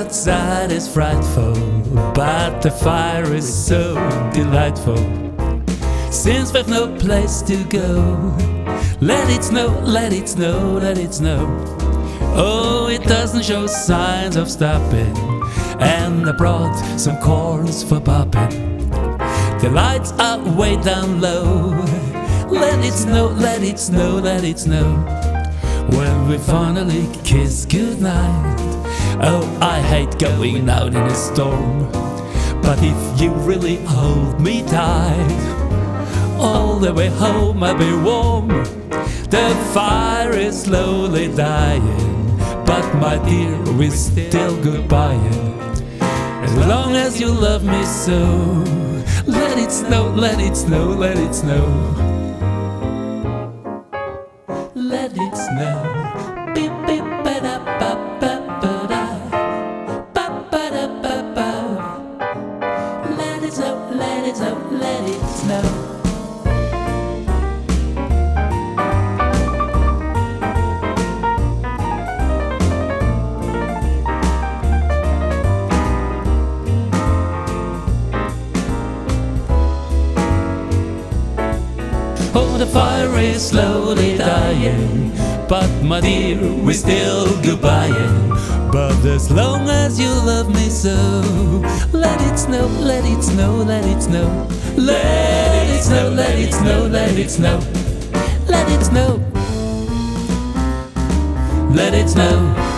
outside is frightful, but the fire is so delightful. Since we've no place to go, let it snow, let it snow, let it snow. Oh, it doesn't show signs of stopping, and I brought some corns for popping. The lights are way down low. Let it snow, let it snow, let it snow. When we finally kiss goodnight. Oh, I hate going out in a storm, but if you really hold me tight, all the way home I'll be warm. The fire is slowly dying, but my dear, we're still goodbying. As long as you love me so, let it snow, let it snow, let it snow. Let it snow. Beep, beep, ba-da, ba, ba, ba-da. Ba, ba-da, ba, ba. Let it snow, let it snow, let it snow. Oh, the fire is slowly dying, but my dear, we're still goodbying. But as long as you love me so, let it snow, let it snow, let it snow. Let it snow, let it snow, let it snow. Let it snow. Let it snow.